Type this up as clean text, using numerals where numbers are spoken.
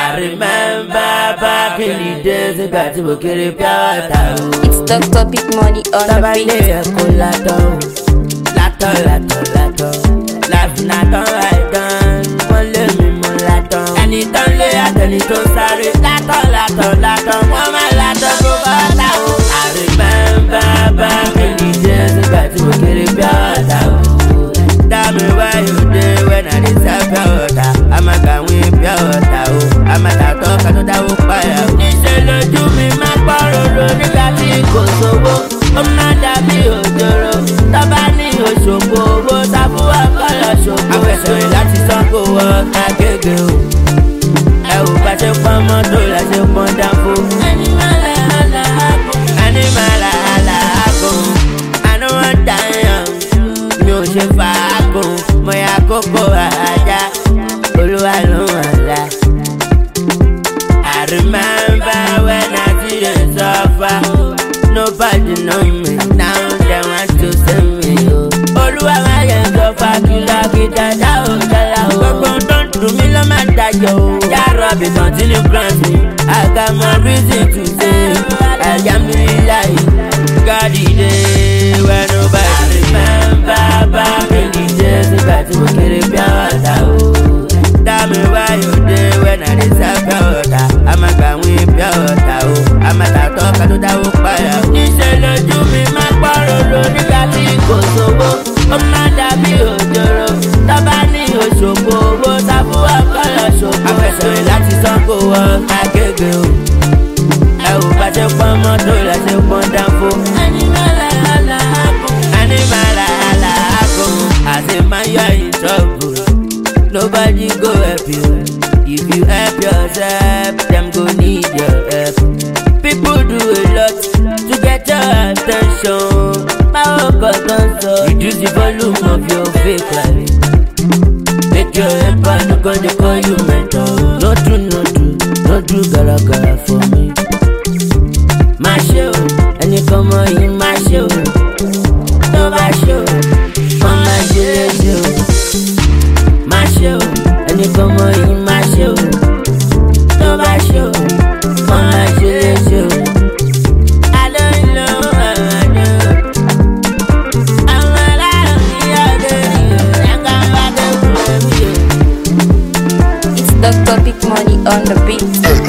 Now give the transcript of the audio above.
I remember back in the days nígbà tí mo kéré bí àwàdà o. It's Dr. Big Money on the Tọ́ba beat. ilé ẹ̀kọ́ látọ̀ o. Látọ̀. Láfínà tán àìdán. Wọ́n lé mi mú látọ̀. Ẹni tó ń lé àtẹni tó ń sáré. Látọ̀. Wọ́n máa látọ̀ tó bá ta o. I remember back in the days nígbà tí mo kéré bí àwàdà o. Tell me where you dey when I dey sell pure water. I'm a kàwé pure water o. I'm a tàtọ́ kàtó dáwó páyà o. Níṣẹ́ lójú mi máa pọ̀rọ̀rọ̀ nígbà tí kò sówó. Ó máa dàbí òjòrò. Tọ́ba ní òṣogbo owó sábúwà kọ́lọ̀ ṣògbó. Afẹsẹ̀rìn láti Ṣàngó wọ Agége o. Ẹ ò bá ṣe pọ́n mọ́tò la ṣe pọ́n dáńfó. Animal àlàágò. I no wan die young. Mi ò ṣe fàágùn. Mo ya kókó àjà. Olúwa ló wà lá. I remember when I see you suffer. Nobody know me. Now they want to save me. Olúwa máa yẹ sọ́fà kìlọ̀kìtà dáhùn kálá o. Gbogbo tó ń dùn mí ló máa dájọ́ o. Yàrá bí continue grant me. I got my reason to say. Alhamdulillah. God dey when nobody remember back in the days nígbà tí mo kéré bí àwàdà o. Tell me where you dey when I dey sell pure water. I'm a kàwé pure water o. I'm a tàtọ́ kàtó dáwó páyà o. Níṣẹ́ lójú mi máa pọ̀rọ̀rọ̀ nígbà tí kò sówó. Ó máa dàbí òjòrò. Tọ́ba ní òṣogbo owó sábúwà kọ́lọ̀ ṣògbó. Afẹsẹ̀rìn láti Ṣàngó wọ Agége o. Ẹ ò bá ṣe pọ́n mọ́tò la ṣe pọ́n dáńfó. Animal àlàágò. As a man you are in trouble. Nobody go help you. If you help yourself, them go need your help. People do a lot to get your attention. Power consumption. Reduce the volume of your fake life. Make your helper no go dey call you mentor. No do gara for me. Má ṣe o, ẹni kan mọ yìí má ṣe o. Tó bá ṣe o, wọ́n máa ṣe léṣe o. Má ṣe o, ẹni kan mọ yìí má ṣe o. Tó bá ṣe o, wọ́n máa ṣe léṣe o. It's Dr. Big Money on the beat.